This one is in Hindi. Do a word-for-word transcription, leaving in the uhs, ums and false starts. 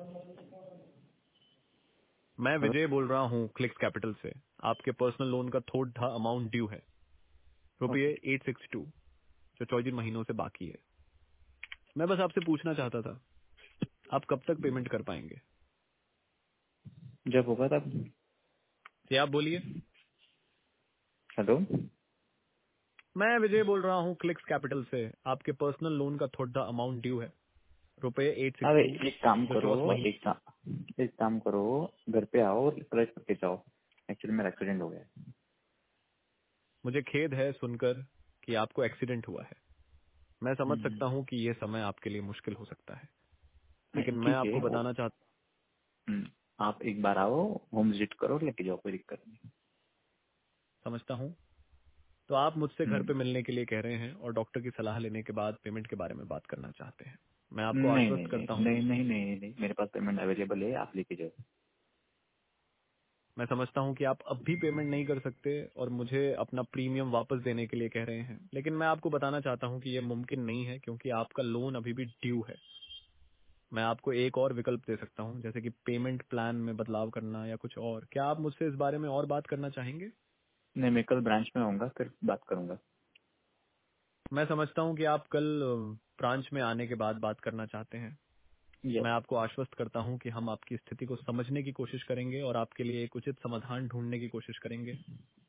मैं हेलो। विजय बोल रहा हूँ क्लिक्स कैपिटल से। आपके पर्सनल लोन का थोड़ा अमाउंट ड्यू है, रुपये ओके। एट सिक्स टू, जो चौदह महीनों से बाकी है। मैं बस आपसे पूछना चाहता था, आप कब तक पेमेंट कर पाएंगे? जब होगा तब। जी आप बोलिए। हेलो। मैं विजय बोल रहा हूँ क्लिक्स कैपिटल से। आपके पर्सनल लोन का थोड़ा अमाउंट ड्यू है, रुपये एट सिक्स अरे टू, एक काम जो करो, चौदह महीने। एक काम एक काम करो, घर पे आओ और रिप्लाई करके जाओ। एक्चुअली मेरा एक्सीडेंट हो गया है। मुझे खेद है सुनकर कि आपको एक्सीडेंट हुआ है। मैं समझ हम्म, सकता हूँ कि ये समय आपके लिए मुश्किल हो सकता है, नहीं लेकिन मैं ठीक है आपको वो। बताना चाहता हम्म, आप एक बार आओ, होम विजिट करो, लेके जाओ, कोई दिक्कत नहीं। समझता हूँ। तो आप मुझसे घर पे हम्म, मिलने के लिए कह रहे हैं और डॉक्टर की सलाह लेने के बाद पेमेंट के बारे में बात करना चाहते हैं। मैं आपको नहीं नहीं आश्वस्त नहीं करता हूँ। नहीं नहीं नहीं नहीं मेरे पास पेमेंट अवेलेबल है, आप लेके जाओ। मैं समझता हूँ कि आप अब भी पेमेंट नहीं कर सकते और मुझे अपना प्रीमियम वापस देने के लिए कह रहे हैं, लेकिन मैं आपको बताना चाहता हूँ कि यह मुमकिन नहीं है, क्योंकि आपका लोन अभी भी ड्यू है। मैं आपको एक और विकल्प दे सकता हूँ, जैसे कि पेमेंट प्लान में बदलाव करना या कुछ और। क्या आप मुझसे इस बारे में और बात करना चाहेंगे? नहीं, मैं कल ब्रांच में आऊंगा, फिर बात करूंगा। मैं समझता हूँ कि आप कल ब्रांच में आने के बाद बात करना चाहते हैं। मैं यस। आपको आश्वस्त करता हूं कि हम आपकी स्थिति को समझने की कोशिश करेंगे और आपके लिए एक उचित समाधान ढूंढने की कोशिश करेंगे।